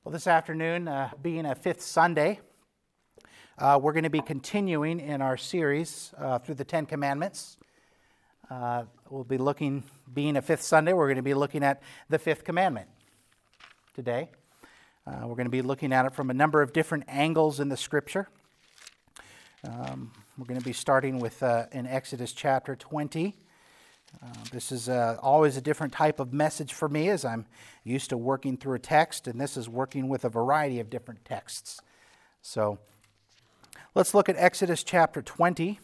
Well, this afternoon, being a fifth Sunday, we're going to be continuing in our series through the Ten Commandments. We'll be looking, being a fifth Sunday, we're going to be looking at the fifth commandment today. We're going to be looking at it from a number of different angles in the Scripture. We're going to be starting with in Exodus chapter 20. This is always a different type of message for me, as I'm used to working through a text, and this is working with a variety of different texts. So let's look at Exodus chapter 20.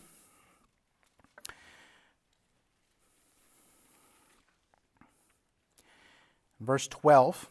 Verse 12.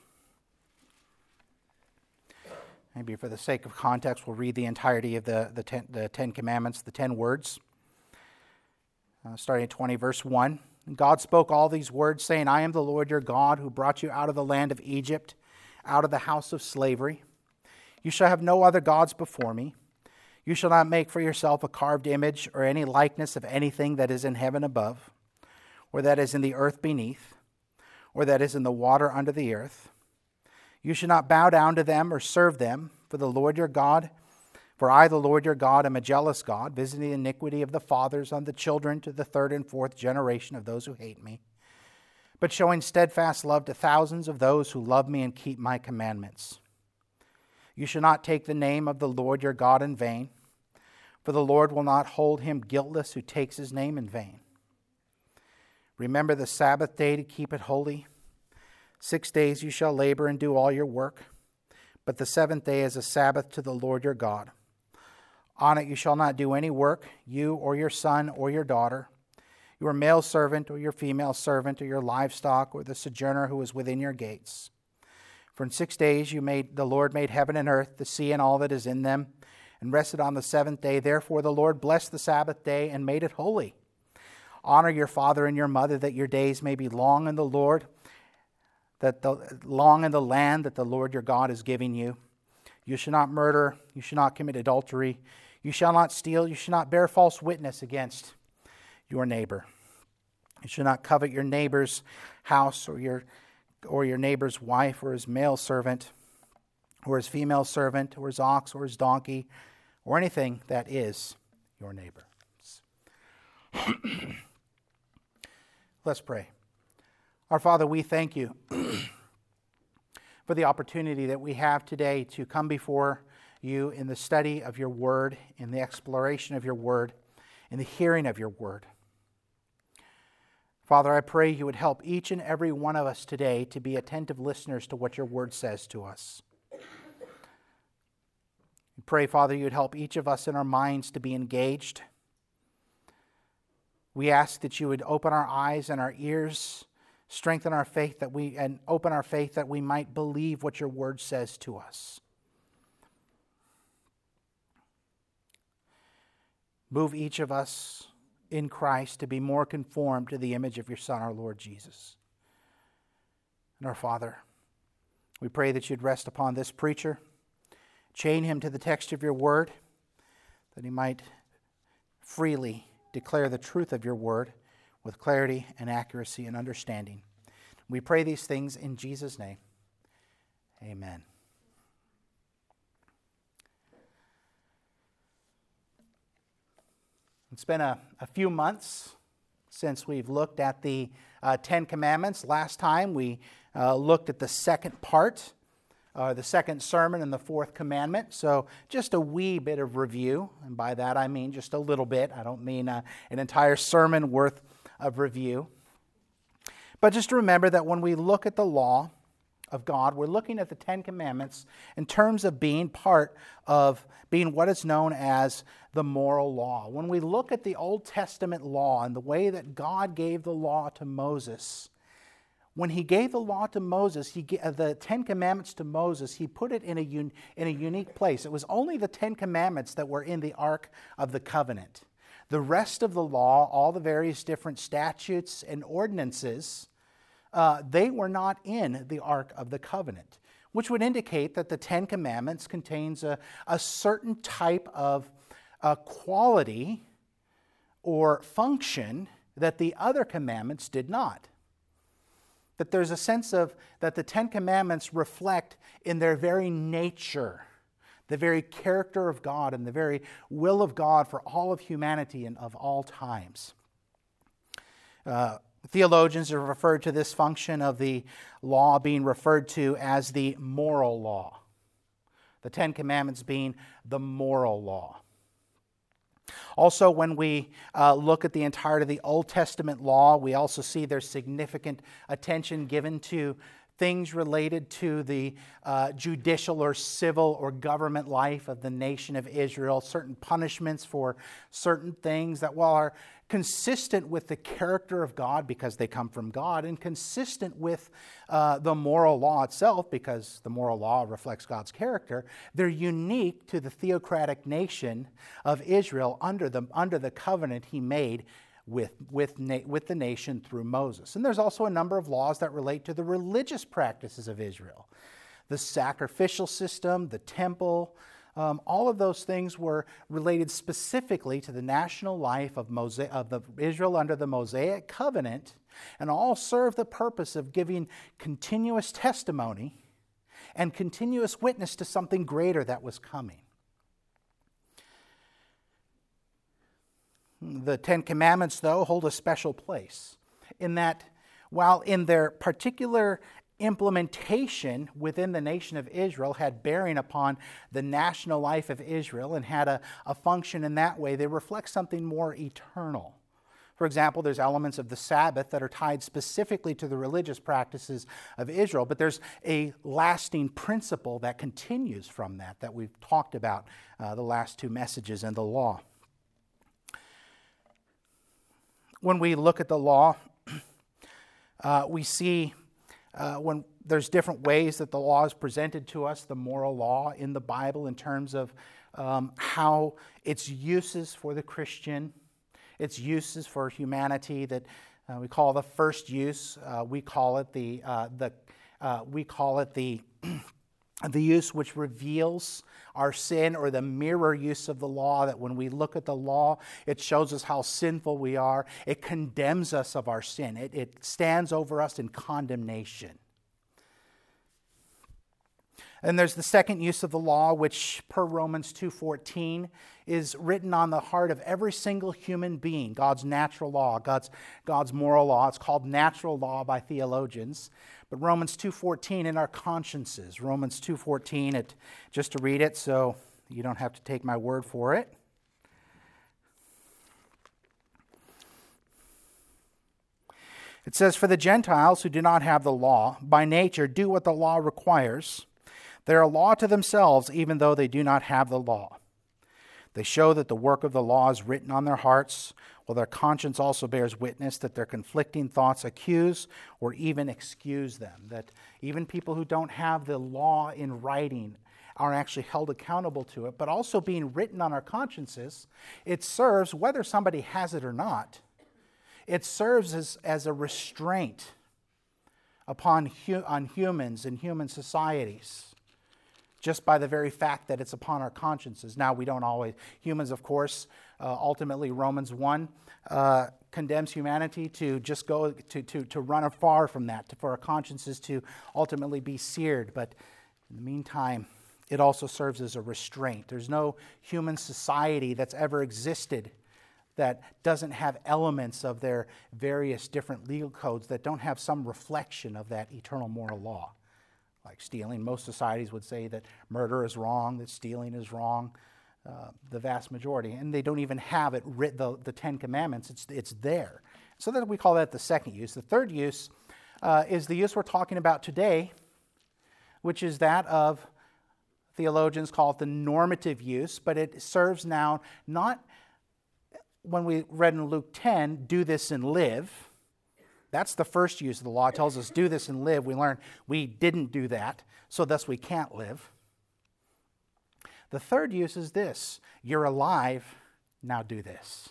Maybe for the sake of context, we'll read the entirety of the Ten Commandments, the 10 words. Starting at 20, verse 1. God spoke all these words, saying, I am the Lord your God, who brought you out of the land of Egypt, out of the house of slavery. You shall have no other gods before me. You shall not make for yourself a carved image or any likeness of anything that is in heaven above, or that is in the earth beneath, or that is in the water under the earth. You shall not bow down to them or serve them, for I, the Lord your God, am a jealous God, visiting the iniquity of the fathers on the children to the third and fourth generation of those who hate me, but showing steadfast love to thousands of those who love me and keep my commandments. You shall not take the name of the Lord your God in vain, for the Lord will not hold him guiltless who takes his name in vain. Remember the Sabbath day to keep it holy. 6 days you shall labor and do all your work, but the seventh day is a Sabbath to the Lord your God. On it you shall not do any work, you or your son or your daughter, your male servant or your female servant, or your livestock, or the sojourner who is within your gates. For in 6 days the Lord made heaven and earth, the sea and all that is in them, and rested on the seventh day. Therefore the Lord blessed the Sabbath day and made it holy. Honor your father and your mother, that your days may be long in the Lord, long in the land that the Lord your God is giving you. You shall not murder, you shall not commit adultery, you shall not steal, you shall not bear false witness against your neighbor. You shall not covet your neighbor's house or your neighbor's wife or his male servant or his female servant or his ox or his donkey or anything that is your neighbor. Let's pray. Our Father, we thank you for the opportunity that we have today to come before you in the study of your word, in the exploration of your word, in the hearing of your word. Father, I pray you would help each and every one of us today to be attentive listeners to what your word says to us. I pray, Father, you would help each of us in our minds to be engaged. We ask that you would open our eyes and our ears, strengthen our faith and open our faith that we might believe what your word says to us. Move each of us in Christ to be more conformed to the image of your Son, our Lord Jesus. And our Father, we pray that you'd rest upon this preacher, chain him to the text of your word, that he might freely declare the truth of your word with clarity and accuracy and understanding. We pray these things in Jesus' name. Amen. It's been a few months since we've looked at the Ten Commandments. Last time we looked at the second part, the second sermon and the fourth commandment. So just a wee bit of review, and by that I mean just a little bit. I don't mean an entire sermon worth of review. But just remember that when we look at the law of God, we're looking at the Ten Commandments in terms of being part of being what is known as the moral law. When we look at the Old Testament law and the way that God gave the law to Moses, when he gave the law to Moses, the Ten Commandments to Moses, he put it in a unique place. It was only the Ten Commandments that were in the Ark of the Covenant. The rest of the law, all the various different statutes and ordinances, they were not in the Ark of the Covenant, which would indicate that the Ten Commandments contains a certain type of quality or function that the other commandments did not. that there's a sense of that the Ten Commandments reflect in their very nature the very character of God and the very will of God for all of humanity and of all times. Theologians have referred to this function of the law being referred to as the moral law. The Ten Commandments being the moral law. Also, when we look at the entirety of the Old Testament law, we also see there's significant attention given to things related to the judicial or civil or government life of the nation of Israel, certain punishments for certain things that, while are consistent with the character of God because they come from God, and consistent with the moral law itself because the moral law reflects God's character, they're unique to the theocratic nation of Israel under the covenant He made with the nation through Moses. And there's also a number of laws that relate to the religious practices of Israel. The sacrificial system, the temple, all of those things were related specifically to the national life of Israel under the Mosaic covenant, and all serve the purpose of giving continuous testimony and continuous witness to something greater that was coming. The Ten Commandments, though, hold a special place in that while in their particular implementation within the nation of Israel had bearing upon the national life of Israel and had a function in that way, they reflect something more eternal. For example, there's elements of the Sabbath that are tied specifically to the religious practices of Israel, but there's a lasting principle that continues from that we've talked about the last two messages in the law. When we look at the law, we see when there's different ways that the law is presented to us, the moral law in the Bible, in terms of how its uses for the Christian, its uses for humanity that we call the first use. We call it the use which reveals our sin, or the mirror use of the law, that when we look at the law, it shows us how sinful we are. It condemns us of our sin. It stands over us in condemnation. And there's the second use of the law, which per Romans 2:14 is written on the heart of every single human being, God's natural law, God's moral law. It's called natural law by theologians. But Romans 2:14 in our consciences. Romans 2:14, just to read it so you don't have to take my word for it. It says, "For the Gentiles who do not have the law, by nature do what the law requires. They are a law to themselves, even though they do not have the law. They show that the work of the law is written on their hearts, while their conscience also bears witness that their conflicting thoughts accuse or even excuse them." That even people who don't have the law in writing are actually held accountable to it, but also being written on our consciences, it serves, whether somebody has it or not, it serves as a restraint on humans and human societies, just by the very fact that it's upon our consciences. Now, we don't always, humans, of course, ultimately Romans 1 condemns humanity to just go to run afar from that, for our consciences to ultimately be seared. But in the meantime, it also serves as a restraint. There's no human society that's ever existed that doesn't have elements of their various different legal codes that don't have some reflection of that eternal moral law. Like stealing, most societies would say that murder is wrong, that stealing is wrong, the vast majority. And they don't even have it written, the Ten Commandments, it's there. So that we call that the second use. The third use is the use we're talking about today, which is that of, theologians call it the normative use, but it serves now not, when we read in Luke 10, do this and live. That's the first use of the law. It tells us do this and live. We learn we didn't do that, so thus we can't live. The third use is this: you're alive, now do this.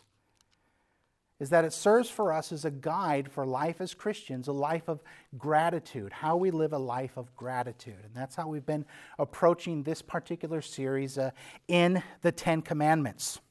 Is that it serves for us as a guide for life as Christians, a life of gratitude, how we live a life of gratitude. And that's how we've been approaching this particular series in the Ten Commandments.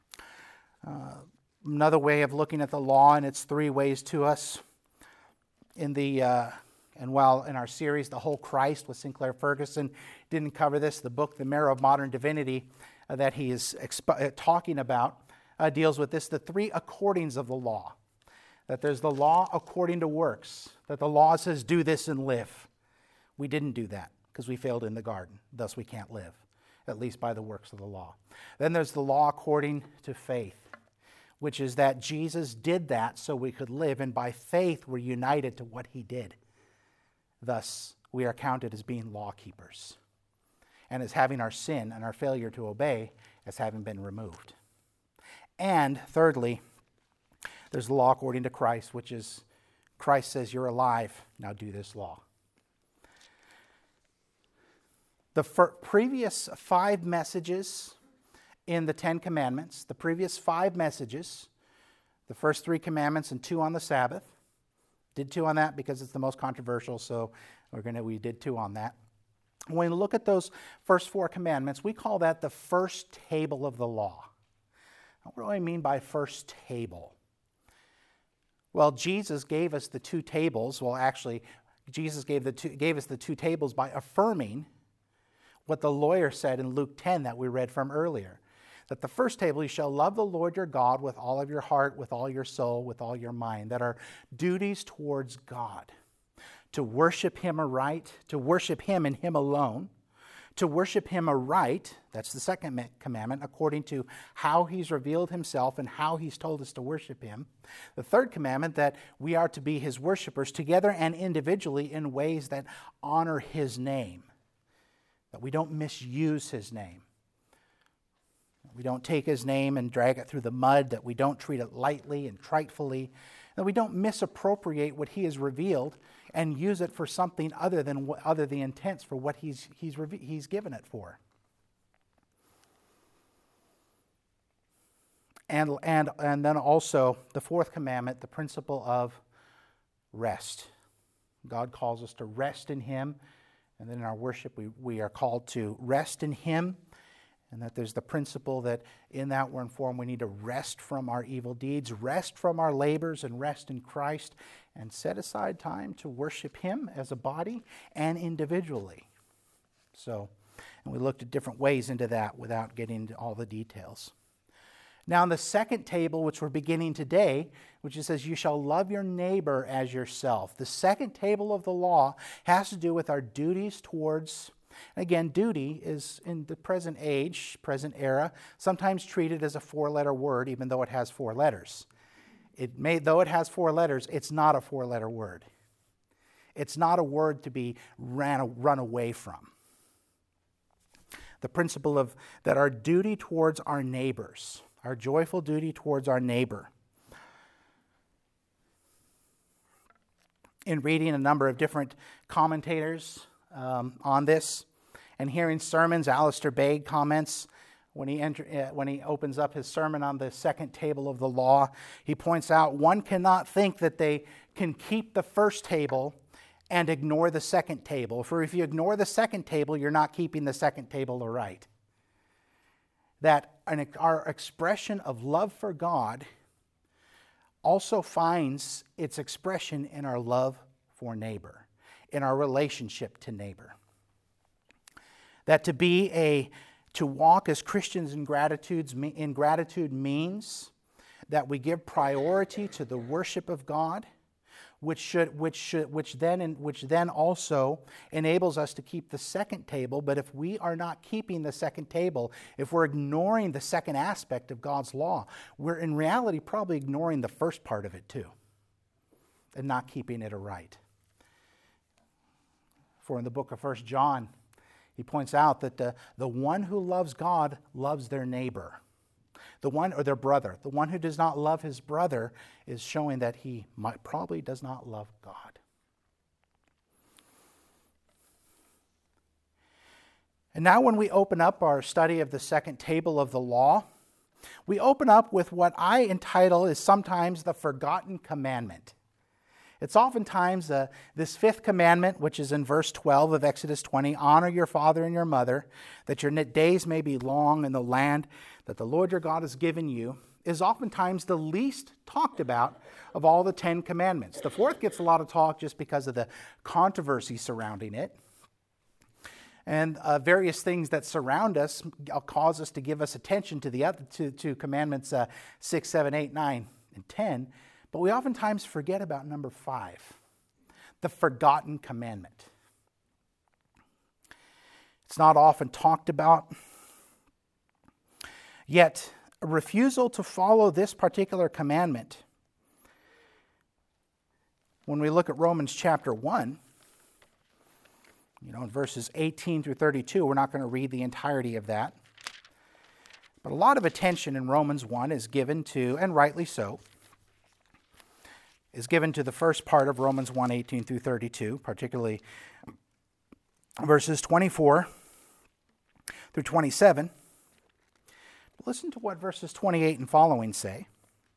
Another way of looking at the law and its three ways to us while in our series, The Whole Christ with Sinclair Ferguson didn't cover this, the book, The Marrow of Modern Divinity, that he is talking about, deals with this, the three accordings of the law. That there's the law according to works, that the law says do this and live. We didn't do that because we failed in the garden, thus we can't live, at least by the works of the law. Then there's the law according to faith, which is that Jesus did that so we could live, and by faith we're united to what he did. Thus, we are counted as being law keepers, and as having our sin and our failure to obey as having been removed. And thirdly, there's the law according to Christ, which is Christ says you're alive, now do this law. The previous 5 messages in the 10 Commandments, the previous 5 messages, the first 3 commandments and 2 on the Sabbath. Did 2 on that because it's the most controversial, so we did 2 on that. When we look at those first 4 commandments, we call that the first table of the law. What do I mean by first table? Well, Jesus gave us the 2 tables. Well, actually, Jesus gave us the 2 tables by affirming what the lawyer said in Luke 10 that we read from earlier. That the first table, you shall love the Lord your God with all of your heart, with all your soul, with all your mind. That are duties towards God. To worship him aright, to worship him and him alone. To worship him aright, that's the second commandment, according to how he's revealed himself and how he's told us to worship him. The third commandment, that we are to be his worshipers together and individually in ways that honor his name. That we don't misuse his name. We don't take his name and drag it through the mud, that we don't treat it lightly and tritefully, that we don't misappropriate what he has revealed and use it for something other than the intents for what he's given it for. And then also the fourth commandment, the principle of rest. God calls us to rest in him, and then in our worship we are called to rest in him. And that there's the principle that in that we're informed we need to rest from our evil deeds, rest from our labors, and rest in Christ, and set aside time to worship him as a body and individually. So, and we looked at different ways into that without getting into all the details. Now, in the second table, which we're beginning today, which it says, you shall love your neighbor as yourself. The second table of the law has to do with our duties towards. Again, duty is, in the present age, present era, sometimes treated as a 4-letter word, even though it has 4 letters. Though it has 4 letters, it's not a 4-letter word. It's not a word to be run away from. The principle of that our duty towards our neighbors, our joyful duty towards our neighbor. In reading a number of different commentators on this, and hearing sermons, Alistair Begg comments when he opens up his sermon on the second table of the law. He points out one cannot think that they can keep the first table and ignore the second table. For if you ignore the second table, you're not keeping the second table aright. That our expression of love for God also finds its expression in our love for neighbor, in our relationship to neighbor. That to walk as Christians in gratitude means that we give priority to the worship of God, which then also enables us to keep the second table. But if we are not keeping the second table, if we're ignoring the second aspect of God's law, we're in reality probably ignoring the first part of it too, and not keeping it aright. For in the book of 1 John, he points out that the one who loves God loves their neighbor. The one, or their brother. The one who does not love his brother is showing that he probably does not love God. And now when we open up our study of the second table of the law, we open up with what I entitle is sometimes the forgotten commandment. It's oftentimes this 5th commandment, which is in verse 12 of Exodus 20, honor your father and your mother, that your days may be long in the land that the Lord your God has given you, is oftentimes the least talked about of all the 10 commandments. The fourth gets a lot of talk just because of the controversy surrounding it. And various things that surround us cause us to give us attention to the other to commandments 6, 7, 8, 9, and 10. But we oftentimes forget about number 5, the forgotten commandment. It's not often talked about. Yet, a refusal to follow this particular commandment, when we look at Romans chapter 1, in verses 18 through 32, we're not going to read the entirety of that. But a lot of attention in Romans 1 is given to, and rightly so, is given to the first part of Romans 1, 18 through 32, particularly verses 24 through 27. Listen to what verses 28 and following say.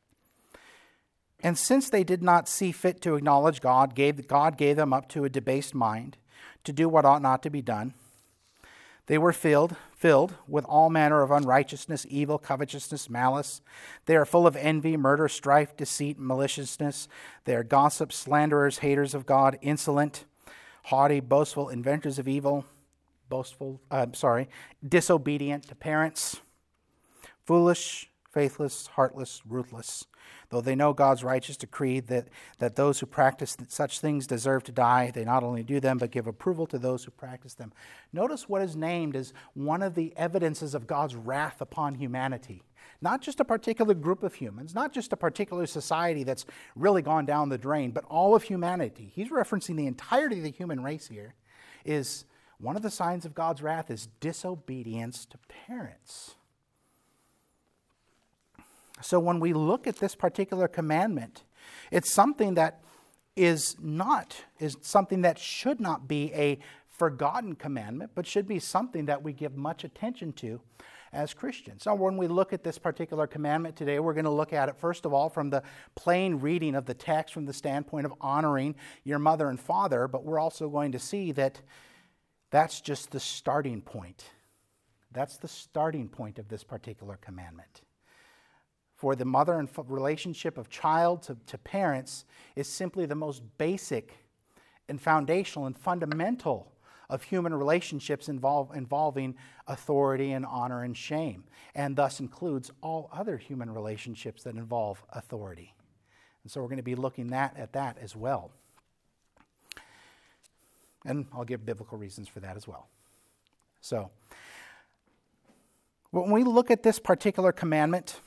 And since they did not see fit to acknowledge God gave them up to a debased mind, to do what ought not to be done. They were filled with all manner of unrighteousness, evil, covetousness, malice. They are full of envy, murder, strife, deceit, maliciousness. They are gossips, slanderers, haters of God, insolent, haughty, boastful, inventors of evil, disobedient to parents, foolish, faithless, heartless, ruthless. Though they know God's righteous decree that those who practice such things deserve to die, they not only do them, but give approval to those who practice them. Notice what is named as one of the evidences of God's wrath upon humanity. Not just a particular group of humans, not just a particular society that's really gone down the drain, but all of humanity. He's referencing the entirety of the human race here. Is one of the signs of God's wrath is disobedience to parents. So when we look at this particular commandment, it's something that is something that should not be a forgotten commandment, but should be something that we give much attention to as Christians. So when we look at this particular commandment today, we're going to look at it, first of all, from the plain reading of the text from the standpoint of honoring your mother and father, but we're also going to see that that's just the starting point. That's the starting point of this particular commandment. For the mother and relationship of child to parents is simply the most basic and foundational and fundamental of human relationships involving authority and honor and shame, and thus includes all other human relationships that involve authority. And so we're going to be looking at that as well. And I'll give biblical reasons for that as well. So, when we look at this particular commandment,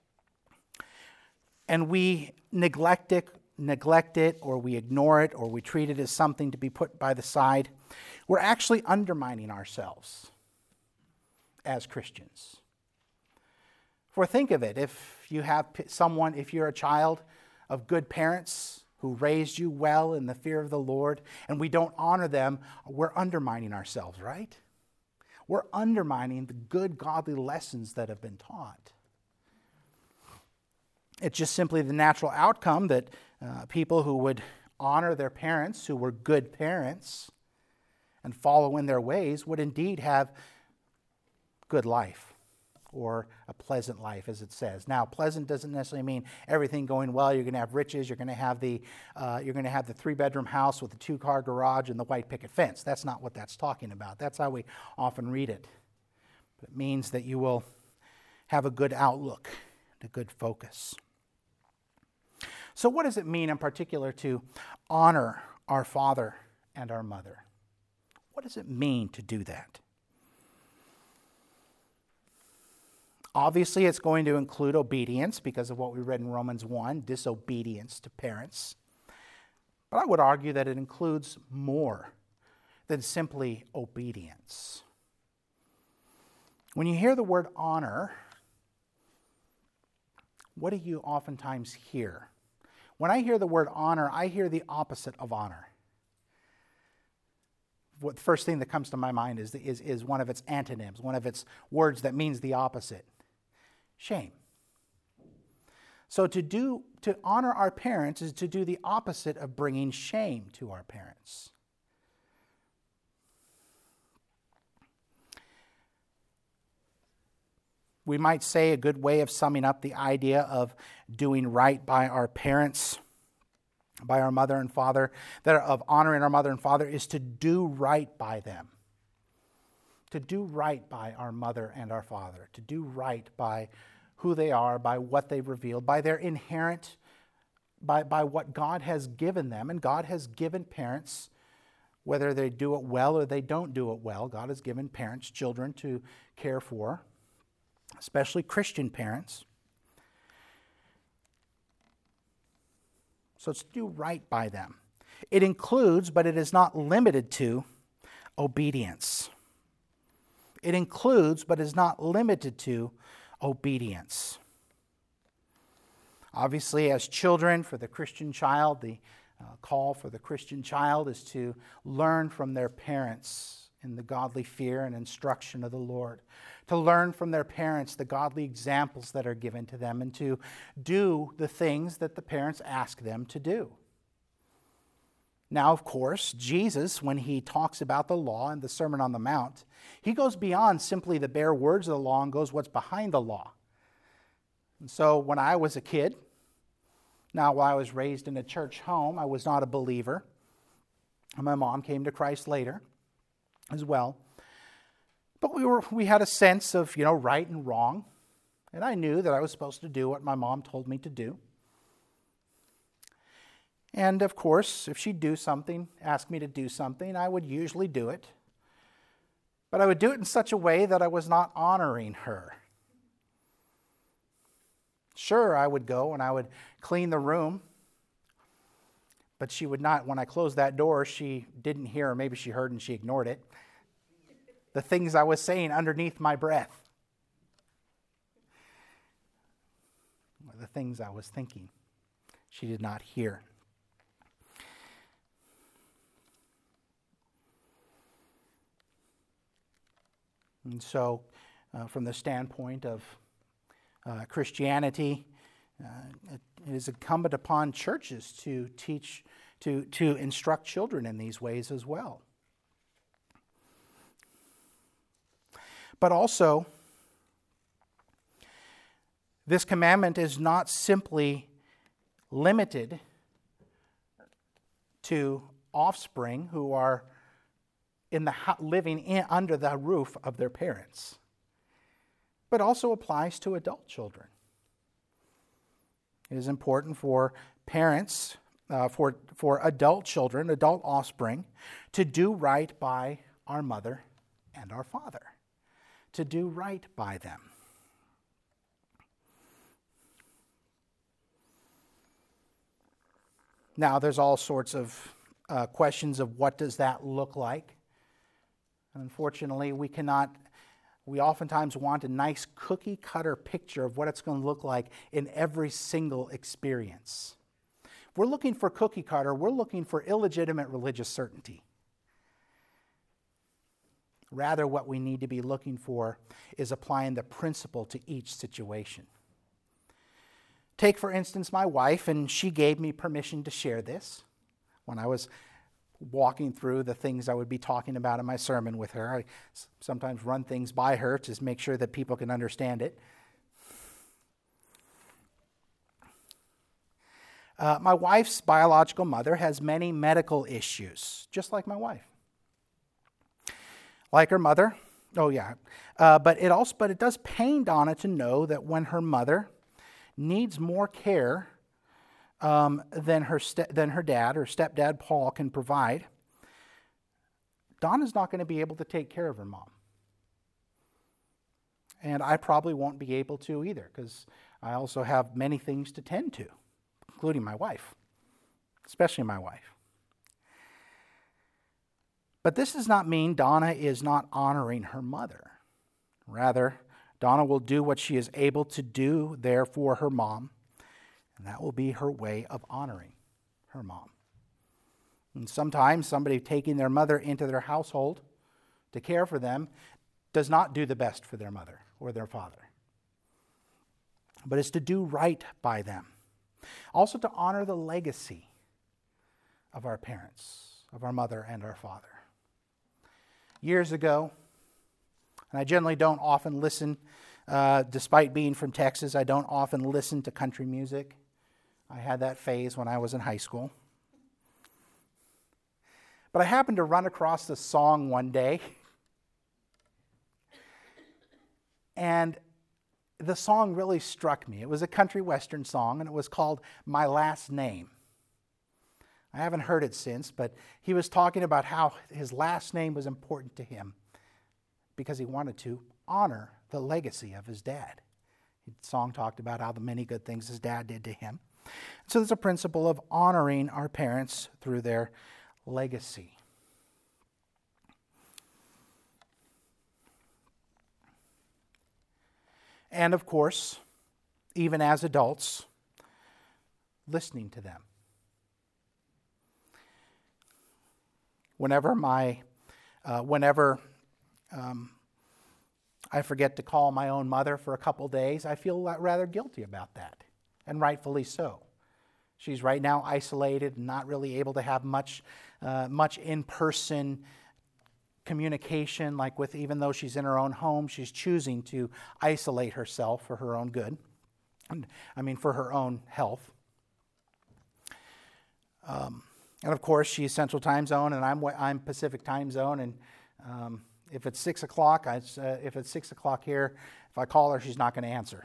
and we neglect it, or we ignore it, or we treat it as something to be put by the side, we're actually undermining ourselves as Christians. For think of it, if you're a child of good parents who raised you well in the fear of the Lord, and we don't honor them, we're undermining ourselves, right? We're undermining the good, godly lessons that have been taught. It's just simply the natural outcome that people who would honor their parents, who were good parents, and follow in their ways, would indeed have good life, or a pleasant life, as it says. Now, pleasant doesn't necessarily mean everything going well. You're going to have riches. You're going to have the 3-bedroom house with the 2-car garage and the white picket fence. That's not what that's talking about. That's how we often read it. But it means that you will have a good outlook, a good focus. So what does it mean in particular to honor our father and our mother? What does it mean to do that? Obviously, it's going to include obedience because of what we read in Romans 1, disobedience to parents. But I would argue that it includes more than simply obedience. When you hear the word honor, what do you oftentimes hear? When I hear the word honor, I hear the opposite of honor. What the first thing that comes to my mind is one of its antonyms, one of its words that means the opposite. Shame. So to honor our parents is to do the opposite of bringing shame to our parents. we might say a good way of summing up the idea of doing right by our parents, by our mother and father, that of honoring our mother and father, is to do right by them. To do right by our mother and our father. To do right by who they are, by what they've revealed, by their inherent, by what God has given them. And God has given parents, whether they do it well or they don't do it well, God has given parents children to care for, especially Christian parents. So it's to do right by them. It includes, but it is not limited to, obedience. It includes, but is not limited to, obedience. Obviously, as children, for the Christian child, the call for the Christian child is to learn from their parents in the godly fear and instruction of the Lord. To learn from their parents the godly examples that are given to them, and to do the things that the parents ask them to do. Now, of course, Jesus, when he talks about the law and the Sermon on the Mount, he goes beyond simply the bare words of the law and goes what's behind the law. And so when I was a kid, now while I was raised in a church home, I was not a believer. And my mom came to Christ later as well. But we had a sense of, right and wrong. And I knew that I was supposed to do what my mom told me to do. And of course, if she'd do something, ask me to do something, I would usually do it. But I would do it in such a way that I was not honoring her. Sure, I would go and I would clean the room. But she would not, when I closed that door, she didn't hear, or maybe she heard and she ignored it, the things I was saying underneath my breath. The things I was thinking, she did not hear. And so, from the standpoint of Christianity, it is incumbent upon churches to teach, to instruct children in these ways as well. But also, this commandment is not simply limited to offspring who are living under the roof of their parents, but also applies to adult children. It is important for parents, for adult children, adult offspring, to do right by our mother and our father, to do right by them. Now, there's all sorts of questions of what does that look like. Unfortunately, we oftentimes want a nice cookie cutter picture of what it's going to look like in every single experience. If we're looking for cookie cutter, we're looking for illegitimate religious certainty. Rather, what we need to be looking for is applying the principle to each situation. Take, for instance, my wife, and she gave me permission to share this when I was walking through the things I would be talking about in my sermon with her. I sometimes run things by her to make sure that people can understand it. My wife's biological mother has many medical issues, just like my wife. Like her mother, but it does pain Donna to know that when her mother needs more care than her dad or stepdad Paul can provide, Donna's not going to be able to take care of her mom. And I probably won't be able to either, because I also have many things to tend to, including my wife, especially my wife. But this does not mean Donna is not honoring her mother. Rather, Donna will do what she is able to do there for her mom, and that will be her way of honoring her mom. And sometimes somebody taking their mother into their household to care for them does not do the best for their mother or their father. But it's to do right by them. Also to honor the legacy of our parents, of our mother and our father. Years ago, and I generally don't often listen Despite being from Texas, I don't often listen to country music. I had that phase when I was in high school. But I happened to run across this song one day. And the song really struck me. It was a country western song, and it was called My Last Name. I haven't heard it since, but he was talking about how his last name was important to him because he wanted to honor the legacy of his dad. The song talked about how the many good things his dad did to him. So there's a principle of honoring our parents through their legacy. And of course, even as adults, listening to them. Whenever I forget to call my own mother for a couple days, I feel rather guilty about that, and rightfully so. She's right now isolated and not really able to have much in-person communication, even though she's in her own home, she's choosing to isolate herself for her own good. For her own health. And of course, she's Central Time Zone, and I'm Pacific Time Zone. And if it's 6 o'clock, if it's 6 o'clock here, if I call her, she's not going to answer.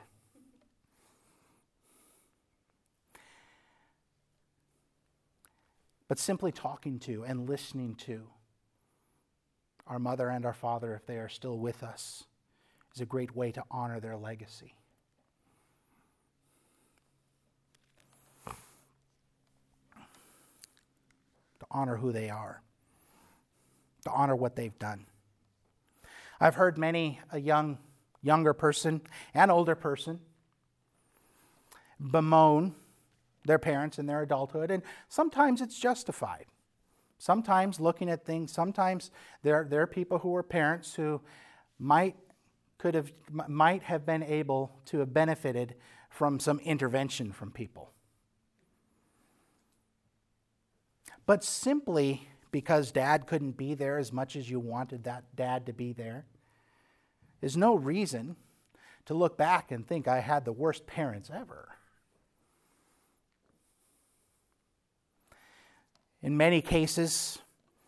But simply talking to and listening to our mother and our father, if they are still with us, is a great way to honor their legacy. To honor who they are. To honor what they've done. I've heard many a younger person and older person bemoan their parents in their adulthood, and sometimes it's justified. Sometimes looking at things, sometimes there are people who are parents who might have been able to have benefited from some intervention from people. But simply because dad couldn't be there as much as you wanted that dad to be there is no reason to look back and think I had the worst parents ever. In many cases,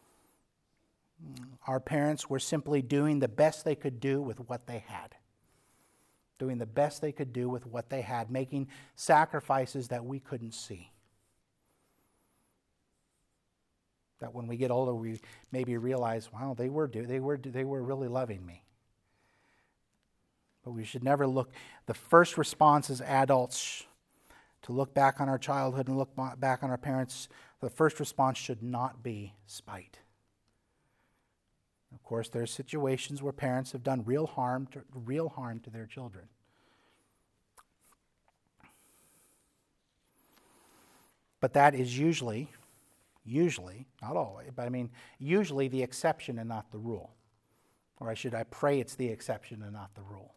our parents were simply doing the best they could do with what they had. Doing the best they could do with what they had, making sacrifices that we couldn't see. That when we get older, we maybe realize, wow, they were really loving me. But we should never look. The first response as adults to look back on our childhood and look back on our parents, the first response should not be spite. Of course, there are situations where parents have done real harm to their children. But that is usually, not always, but usually the exception and not the rule. Or I pray it's the exception and not the rule.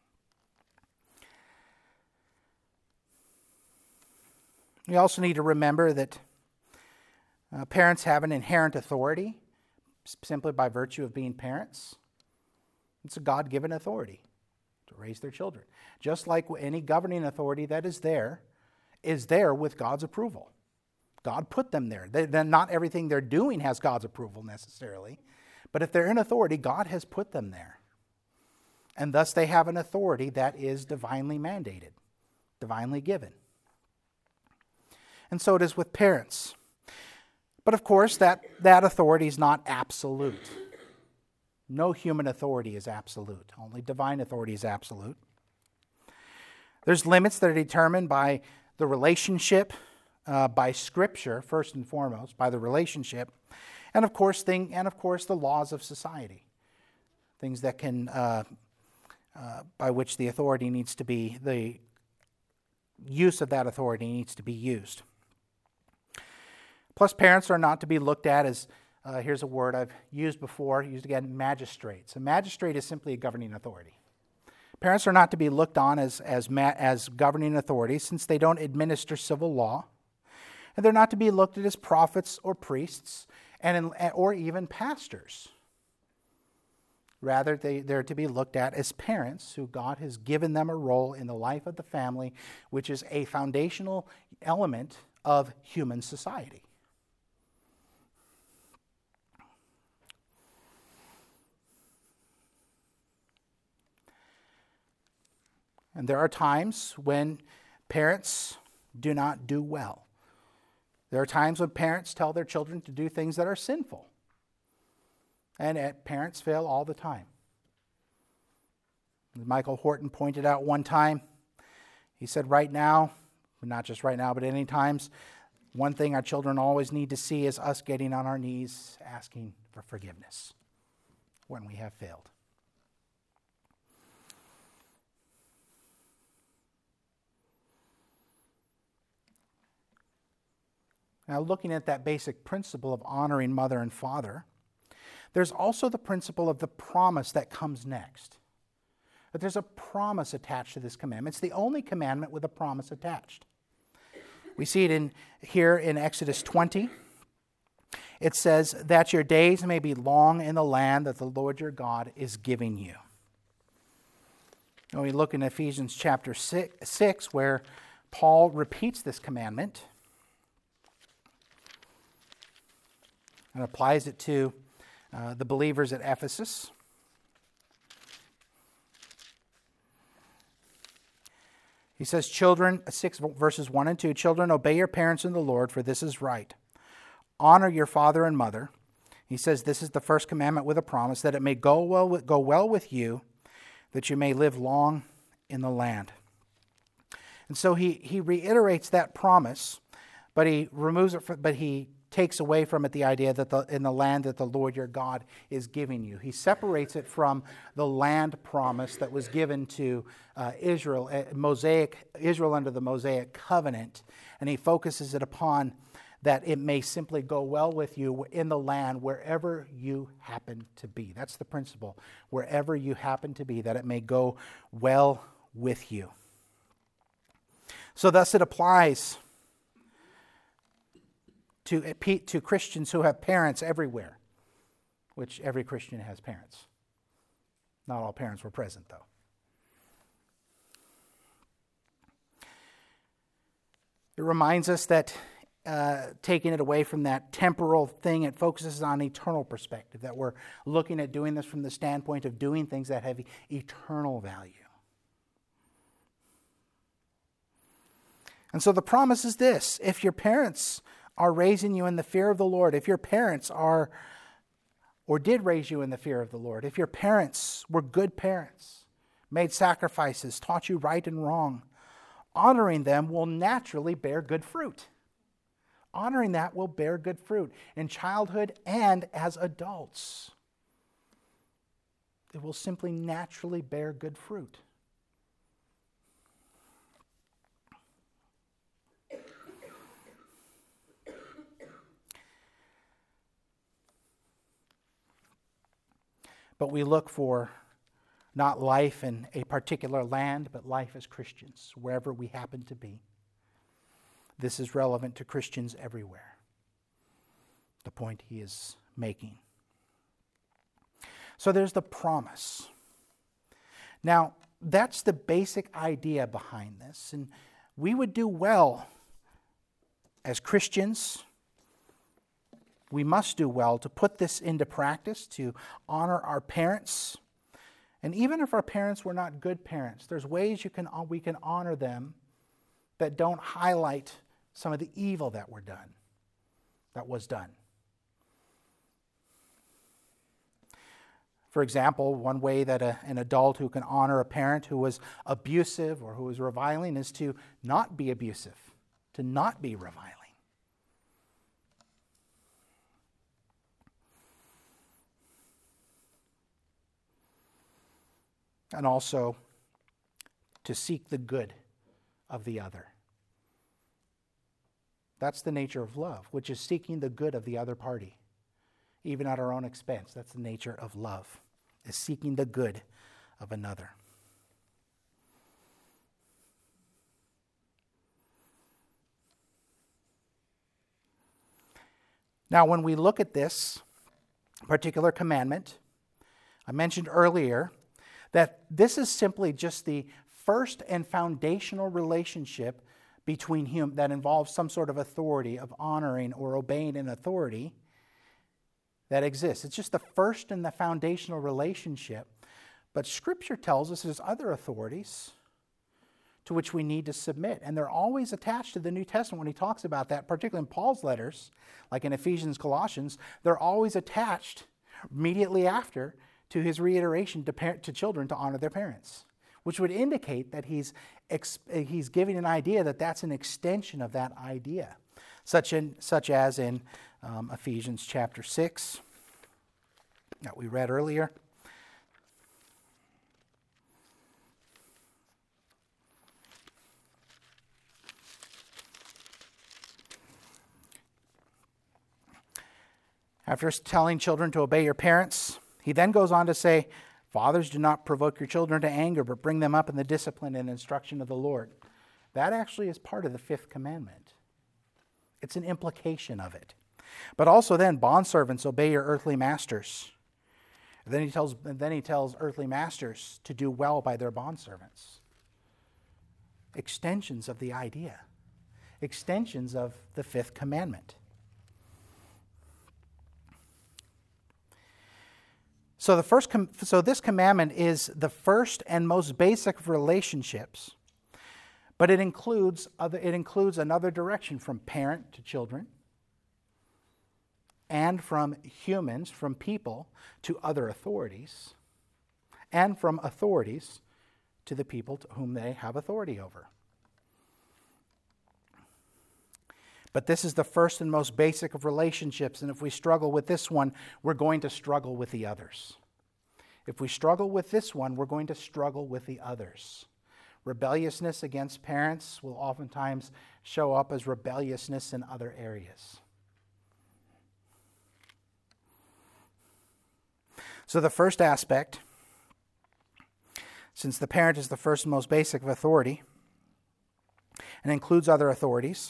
We also need to remember that parents have an inherent authority simply by virtue of being parents. It's a God-given authority to raise their children. Just like any governing authority that is there with God's approval. God put them there. Not everything they're doing has God's approval necessarily, but if they're in authority, God has put them there. And thus they have an authority that is divinely mandated, divinely given. And so it is with parents. But of course, that authority is not absolute. No human authority is absolute. Only divine authority is absolute. There's limits that are determined by the relationship, by Scripture, first and foremost, by the relationship, and of course the laws of society. Things that can, by which the authority needs to be, the use of that authority needs to be used. Plus, parents are not to be looked at as, here's a word I've used before, used again, magistrates. A magistrate is simply a governing authority. Parents are not to be looked on as governing authorities since they don't administer civil law. And they're not to be looked at as prophets or priests or even pastors. Rather, they're to be looked at as parents who God has given them a role in the life of the family, which is a foundational element of human society. And there are times when parents do not do well. There are times when parents tell their children to do things that are sinful. And parents fail all the time. Michael Horton pointed out one time, he said, right now, not just right now, but any times, one thing our children always need to see is us getting on our knees asking for forgiveness when we have failed. Now, looking at that basic principle of honoring mother and father, there's also the principle of the promise that comes next. But there's a promise attached to this commandment. It's the only commandment with a promise attached. We see it here in Exodus 20. It says that your days may be long in the land that the Lord your God is giving you. When we look in Ephesians chapter 6, where Paul repeats this commandment and applies it to the believers at Ephesus. He says, children, 6 verses 1 and 2, children, obey your parents in the Lord, for this is right. Honor your father and mother. He says this is the first commandment with a promise, that it may go well with you, that you may live long in the land. And so he reiterates that promise, but he removes it, but he takes away from it the idea that in the land that the Lord your God is giving you. He separates it from the land promise that was given to Israel under the Mosaic covenant, and he focuses it upon that it may simply go well with you in the land wherever you happen to be. That's the principle. Wherever you happen to be, that it may go well with you. So thus it applies to Christians who have parents everywhere, which every Christian has parents. Not all parents were present, though. It reminds us that taking it away from that temporal thing, it focuses on eternal perspective, that we're looking at doing this from the standpoint of doing things that have eternal value. And so the promise is this: if your parents are raising you in the fear of the Lord, if your parents are or did raise you in the fear of the Lord, if your parents were good parents, made sacrifices, taught you right and wrong, honoring them will naturally bear good fruit. Honoring that will bear good fruit in childhood and as adults. It will simply naturally bear good fruit. But we look for not life in a particular land, but life as Christians, wherever we happen to be. This is relevant to Christians everywhere. The point he is making. So there's the promise. Now, that's the basic idea behind this. And we would do well as Christians, we must do well to put this into practice, to honor our parents. And even if our parents were not good parents, there's ways we can honor them that don't highlight some of the evil that was done. For example, one way that an adult who can honor a parent who was abusive or who was reviling is to not be abusive, to not be reviling. And also to seek the good of the other. That's the nature of love, which is seeking the good of the other party, even at our own expense. That's the nature of love, is seeking the good of another. Now, when we look at this particular commandment, I mentioned earlier that this is simply just the first and foundational relationship between human that involves some sort of authority, of honoring or obeying an authority that exists. It's just the first and the foundational relationship. But Scripture tells us there's other authorities to which we need to submit. And they're always attached to the New Testament when he talks about that, particularly in Paul's letters, like in Ephesians, Colossians. They're always attached immediately after to his reiteration to children to honor their parents, which would indicate that he's giving an idea that that's an extension of that idea, such as in Ephesians chapter 6 that we read earlier. After telling children to obey your parents, he then goes on to say, fathers, do not provoke your children to anger, but bring them up in the discipline and instruction of the Lord. That actually is part of the fifth commandment. It's an implication of it. But also then, bondservants, obey your earthly masters. And then he tells earthly masters to do well by their bondservants. Extensions of the idea. Extensions of the fifth commandment. So this commandment is the first and most basic of relationships, but it includes another direction from parent to children, and from humans, from people, to other authorities, and from authorities to the people to whom they have authority over. But this is the first and most basic of relationships, and if we struggle with this one, we're going to struggle with the others. If we struggle with this one, we're going to struggle with the others. Rebelliousness against parents will oftentimes show up as rebelliousness in other areas. So the first aspect, since the parent is the first and most basic of authority, and includes other authorities,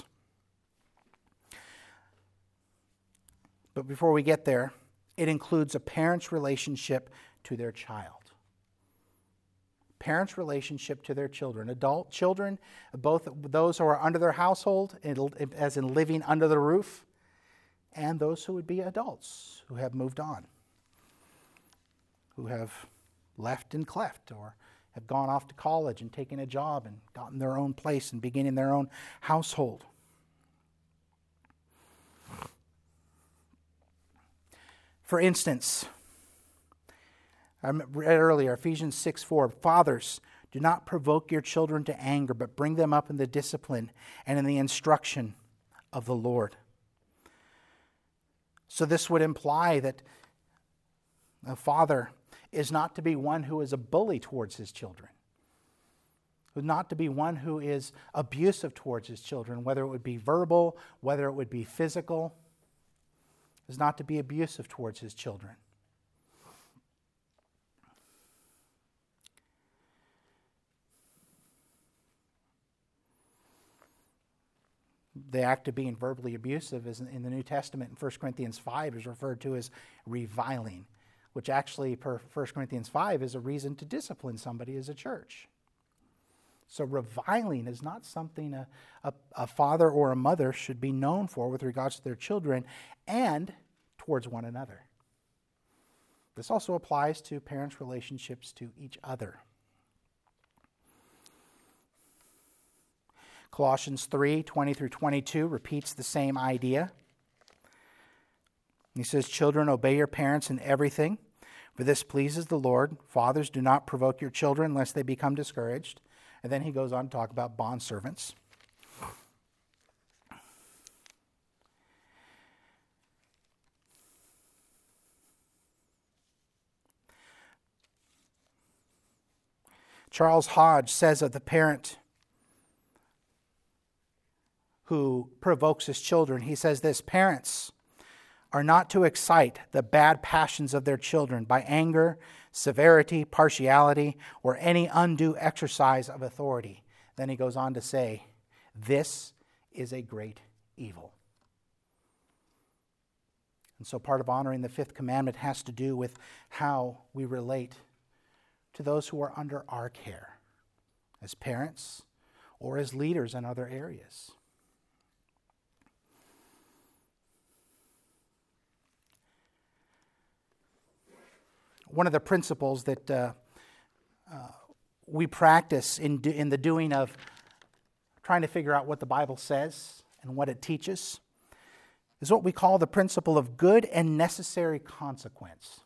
but before we get there, it includes a parent's relationship to their child. Parents' relationship to their children. Adult children, both those who are under their household, as in living under the roof, and those who would be adults who have moved on, who have left and cleft, or have gone off to college and taken a job and gotten their own place and beginning their own household. For instance, I read earlier, Ephesians 6:4, fathers, do not provoke your children to anger, but bring them up in the discipline and in the instruction of the Lord. So this would imply that a father is not to be one who is a bully towards his children, not to be one who is abusive towards his children, whether it would be verbal, whether it would be physical, is not to be abusive towards his children. The act of being verbally abusive is in the New Testament in 1 Corinthians 5 is referred to as reviling, which actually per 1 Corinthians 5 is a reason to discipline somebody as a church. So reviling is not something a father or a mother should be known for with regards to their children and towards one another. This also applies to parents' relationships to each other. Colossians 3:20 through 22 repeats the same idea. He says, children, obey your parents in everything, for this pleases the Lord. Fathers, do not provoke your children lest they become discouraged. And then he goes on to talk about bondservants. Charles Hodge says of the parent who provokes his children, he says this, parents are not to excite the bad passions of their children by anger, severity, partiality, or any undue exercise of authority. Then he goes on to say, this is a great evil. And so part of honoring the fifth commandment has to do with how we relate to those who are under our care, as parents or as leaders in other areas. One of the principles that we practice in the doing of trying to figure out what the Bible says and what it teaches is what we call the principle of good and necessary consequence.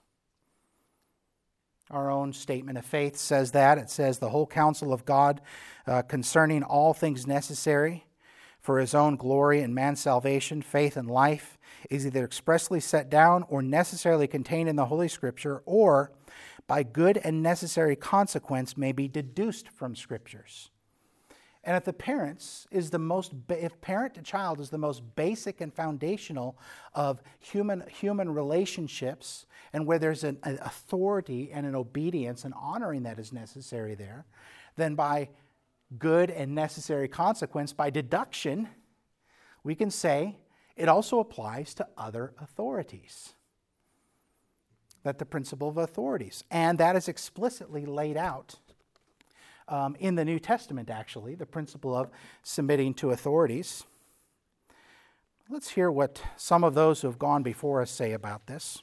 Our own statement of faith says that. It says the whole counsel of God concerning all things necessary for his own glory and man's salvation, faith, and life is either expressly set down or necessarily contained in the Holy Scripture, or by good and necessary consequence may be deduced from Scriptures. And if if parent to child is the most basic and foundational of human relationships, and where there's an authority and an obedience and honoring that is necessary there, then by good and necessary consequence, by deduction, we can say it also applies to other authorities. That the principle of authorities. And that is explicitly laid out in the New Testament, actually, the principle of submitting to authorities. Let's hear what some of those who have gone before us say about this.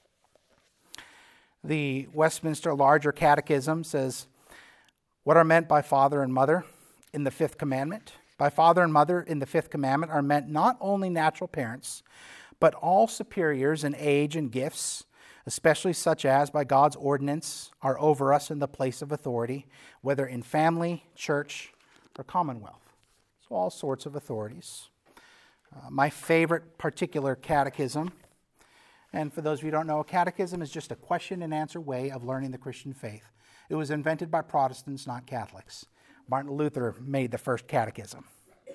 The Westminster Larger Catechism says, what are meant by father and mother in the fifth commandment? By father and mother in the fifth commandment are meant not only natural parents, but all superiors in age and gifts, especially such as, by God's ordinance, are over us in the place of authority, whether in family, church, or commonwealth. So all sorts of authorities. My favorite particular catechism, and for those of you who don't know, a catechism is just a question and answer way of learning the Christian faith. It was invented by Protestants, not Catholics. Martin Luther made the first catechism.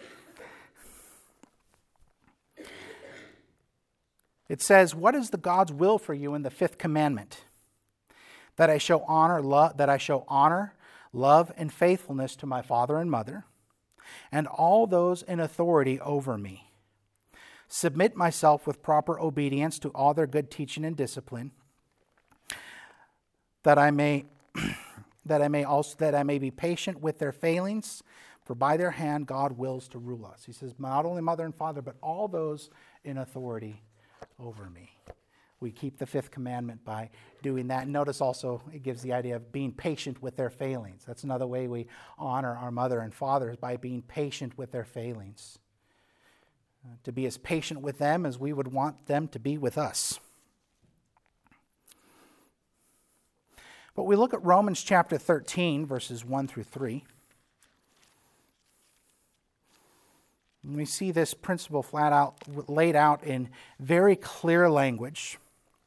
It says, what is the God's will for you in the fifth commandment? That I show honor, love, and faithfulness to my father and mother, and all those in authority over me. Submit myself with proper obedience to all their good teaching and discipline, that I may be patient with their failings, for by their hand God wills to rule us. He says, not only mother and father, but all those in authority over me. We keep the fifth commandment by doing that. And notice also it gives the idea of being patient with their failings. That's another way we honor our mother and father, is by being patient with their failings. To be as patient with them as we would want them to be with us. But we look at Romans chapter 13, verses 1 through 3. And we see this principle flat out laid out in very clear language.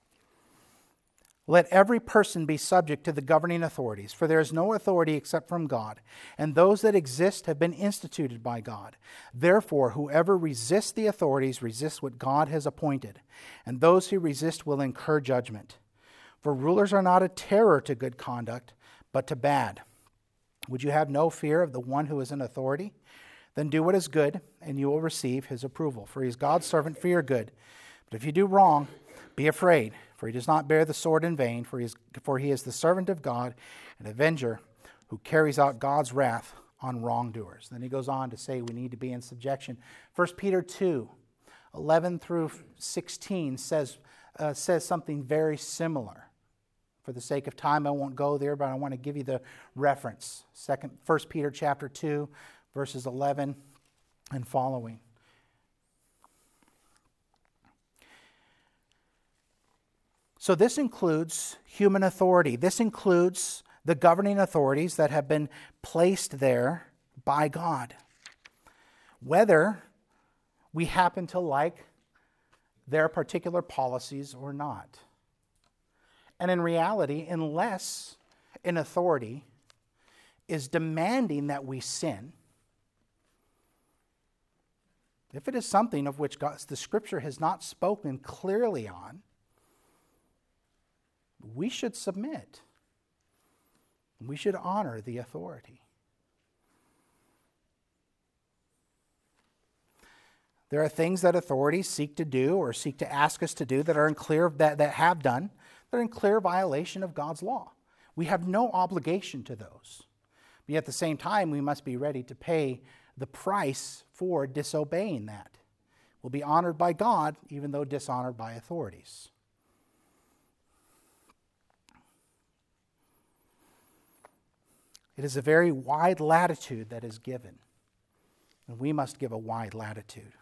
Let every person be subject to the governing authorities, for there is no authority except from God, and those that exist have been instituted by God. Therefore, whoever resists the authorities resists what God has appointed, and those who resist will incur judgment. For rulers are not a terror to good conduct, but to bad. Would you have no fear of the one who is in authority? Then do what is good, and you will receive his approval. For he is God's servant for your good. But if you do wrong, be afraid, for he does not bear the sword in vain, for he is the servant of God, an avenger who carries out God's wrath on wrongdoers. Then he goes on to say we need to be in subjection. 1 Peter 2, 11 through 16 says something very similar. For the sake of time, I won't go there, but I want to give you the reference. 1 Peter chapter 2, verses 11 and following. So this includes human authority. This includes the governing authorities that have been placed there by God. Whether we happen to like their particular policies or not. And in reality, unless an authority is demanding that we sin, if it is something of which the Scripture has not spoken clearly on, we should submit. We should honor the authority. There are things that authorities seek to do or seek to ask us to do that are in clear that have done, that are in clear violation of God's law. We have no obligation to those. But at the same time, we must be ready to pay the price for disobeying that. We'll be honored by God, even though dishonored by authorities. It is a very wide latitude that is given, and we must give a wide latitude.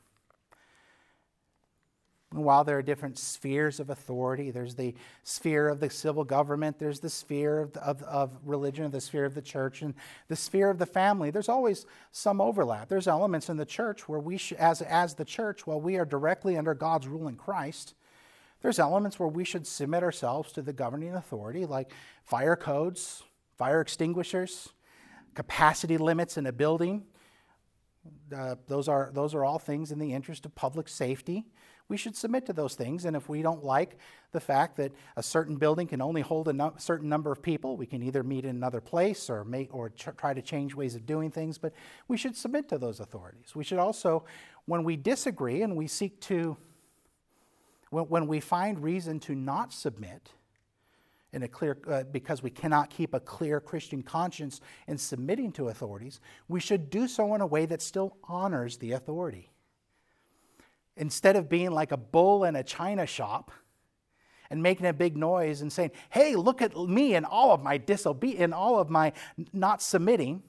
And while there are different spheres of authority, there's the sphere of the civil government, there's the sphere of religion, the sphere of the church, and the sphere of the family. There's always some overlap. There's elements in the church where we, as the church, while we are directly under God's rule in Christ, there's elements where we should submit ourselves to the governing authority, like fire codes, fire extinguishers, capacity limits in a building. Those are all things in the interest of public safety. We should submit to those things, and if we don't like the fact that a certain building can only hold a certain number of people, we can either meet in another place or try to change ways of doing things, but we should submit to those authorities. We should also, when we disagree and we seek to, when we find reason to not submit, in a clear, because we cannot keep a clear Christian conscience in submitting to authorities, we should do so in a way that still honors the authority. Instead of being like a bull in a china shop and making a big noise and saying, hey, look at me and all of my disobedience and all of my not submitting,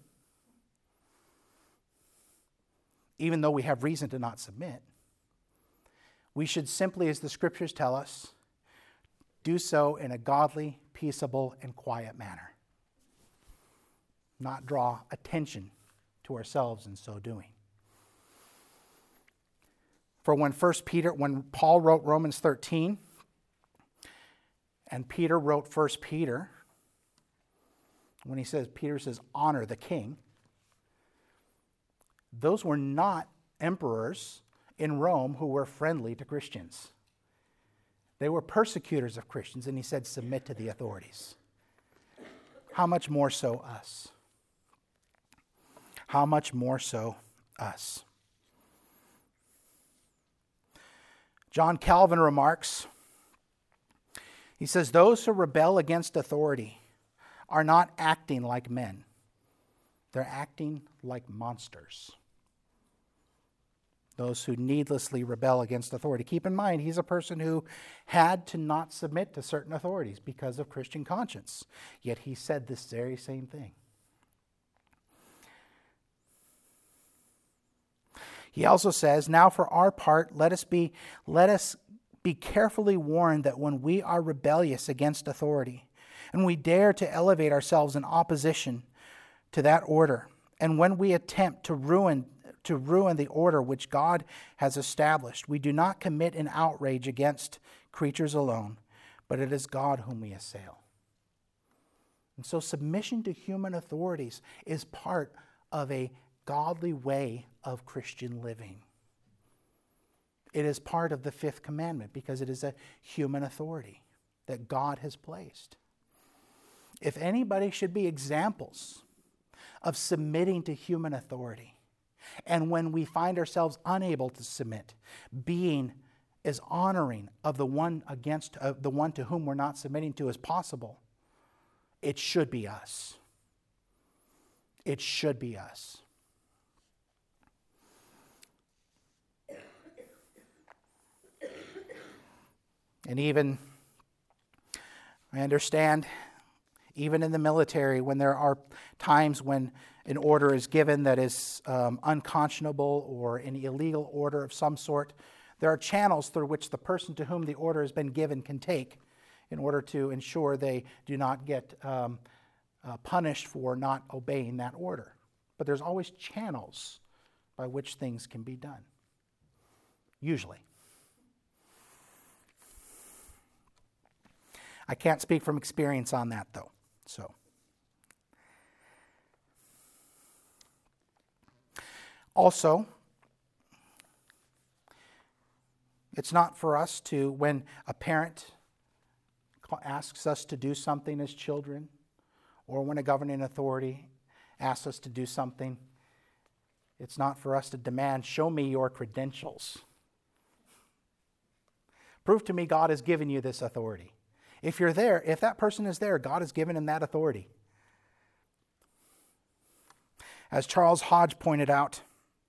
even though we have reason to not submit, we should simply, as the scriptures tell us, do so in a godly, peaceable, and quiet manner. Not draw attention to ourselves in so doing. For when Paul wrote Romans 13, and Peter wrote 1 Peter, when Peter says, honor the king, those were not emperors in Rome who were friendly to Christians. They were persecutors of Christians, and he said, submit to the authorities. How much more so us? How much more so us? John Calvin remarks, he says, those who rebel against authority are not acting like men. They're acting like monsters. Those who needlessly rebel against authority. Keep in mind, he's a person who had to not submit to certain authorities because of Christian conscience. Yet he said this very same thing. He also says, now for our part, let us be carefully warned that when we are rebellious against authority, and we dare to elevate ourselves in opposition to that order, and when we attempt to ruin the order which God has established, we do not commit an outrage against creatures alone, but it is God whom we assail. And so submission to human authorities is part of a godly way of Christian living. It is part of the fifth commandment because it is a human authority that God has placed. If anybody should be examples of submitting to human authority, and when we find ourselves unable to submit, being as honoring of the one to whom we're not submitting to as possible, it should be us. It should be us. And even, I understand, even in the military, when there are times when an order is given that is unconscionable or an illegal order of some sort, there are channels through which the person to whom the order has been given can take in order to ensure they do not get punished for not obeying that order. But there's always channels by which things can be done, usually. I can't speak from experience on that, though. So, also, it's not for us to, when a parent asks us to do something as children, or when a governing authority asks us to do something, It's not for us to demand, show me your credentials. Prove to me God has given you this authority. If you're there, if that person is there, God has given him that authority. As Charles Hodge pointed out,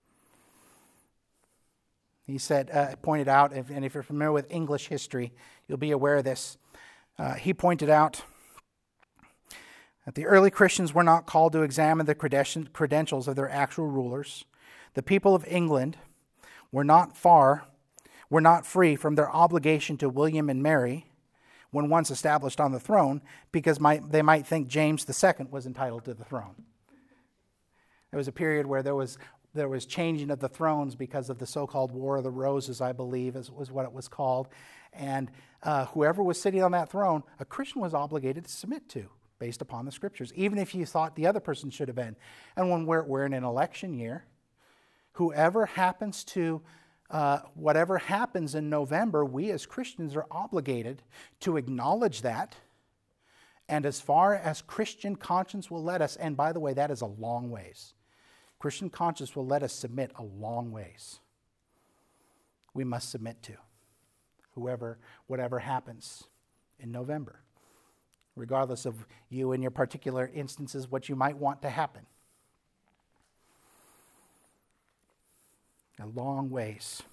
and if you're familiar with English history, you'll be aware of this. He pointed out that the early Christians were not called to examine the credentials of their actual rulers. The people of England were not free from their obligation to William and Mary when once established on the throne, because they might think James II was entitled to the throne. There was a period where there was changing of the thrones because of the so-called War of the Roses, I believe, was what it was called. And whoever was sitting on that throne, a Christian was obligated to submit to, based upon the Scriptures, even if you thought the other person should have been. And when we're in an election year, whoever happens to, whatever happens in November, we as Christians are obligated to acknowledge that. And as far as Christian conscience will let us, and by the way, that is a long ways. Christian conscience will let us submit a long ways. We must submit to whatever happens in November, regardless of you in your particular instances, what you might want to happen. A long ways.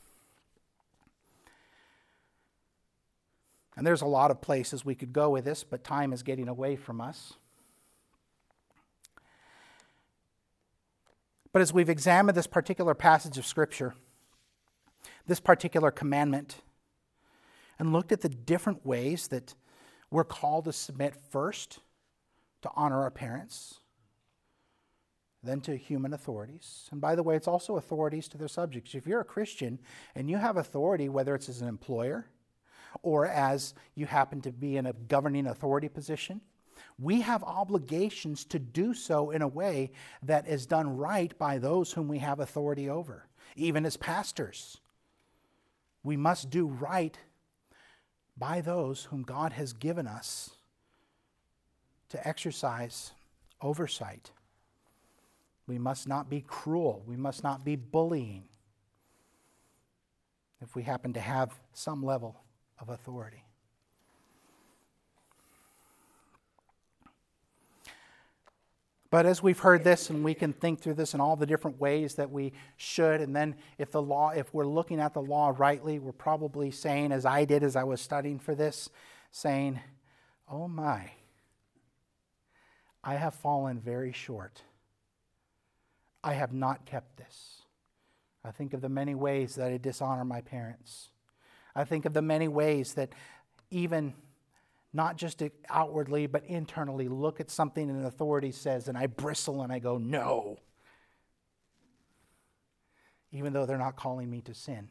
And there's a lot of places we could go with this, but time is getting away from us. But as we've examined this particular passage of Scripture, this particular commandment, and looked at the different ways that we're called to submit first to honor our parents, then to human authorities. And by the way, it's also authorities to their subjects. If you're a Christian and you have authority, whether it's as an employer or as you happen to be in a governing authority position, we have obligations to do so in a way that is done right by those whom we have authority over. Even as pastors, we must do right by those whom God has given us to exercise oversight. We must not be cruel. We must not be bullying if we happen to have some level of authority. But as we've heard this, and we can think through this in all the different ways that we should, and then if we're looking at the law rightly, we're probably saying, as I did as I was studying for this, saying, oh my, I have fallen very short. I have not kept this. I think of the many ways that I dishonor my parents. I think of the many ways that even not just outwardly, but internally, look at something an authority says and I bristle and I go, no. Even though they're not calling me to sin.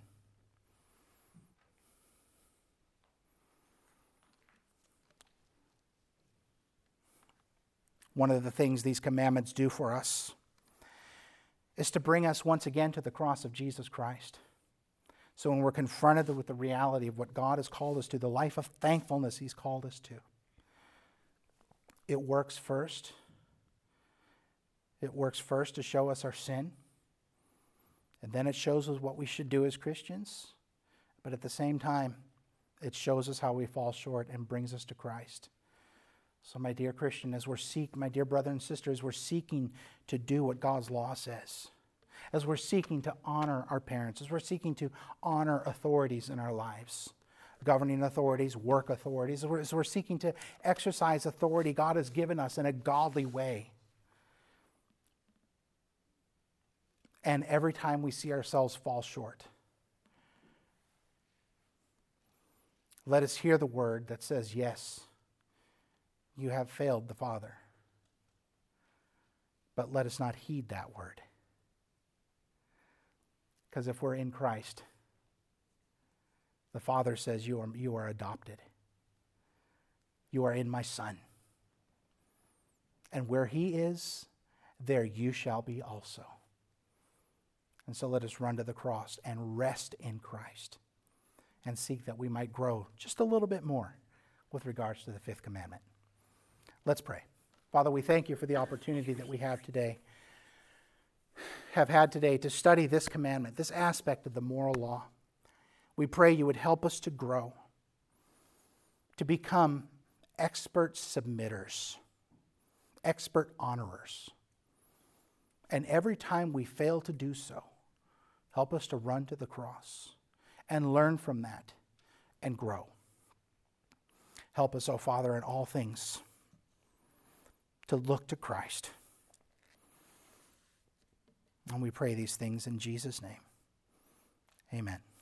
One of the things these commandments do for us is to bring us once again to the cross of Jesus Christ. So when we're confronted with the reality of what God has called us to, the life of thankfulness He's called us to, it works first. It works first to show us our sin. And then it shows us what we should do as Christians. But at the same time, it shows us how we fall short and brings us to Christ. So my dear Christian, my dear brother and sister, as we're seeking to do what God's law says, as we're seeking to honor our parents, as we're seeking to honor authorities in our lives, governing authorities, work authorities, as we're seeking to exercise authority God has given us in a godly way. And every time we see ourselves fall short, let us hear the word that says, yes, you have failed the Father. But let us not heed that word. Because if we're in Christ, the Father says, you are adopted. You are in my Son. And where He is, there you shall be also. And so let us run to the cross and rest in Christ and seek that we might grow just a little bit more with regards to the fifth commandment. Let's pray. Father, we thank you for the opportunity that we have today have had today to study this commandment, this aspect of the moral law. We pray you would help us to grow, to become expert submitters, expert honorers. And every time we fail to do so, help us to run to the cross and learn from that and grow. Help us, O Father, in all things to look to Christ. And we pray these things in Jesus' name. Amen.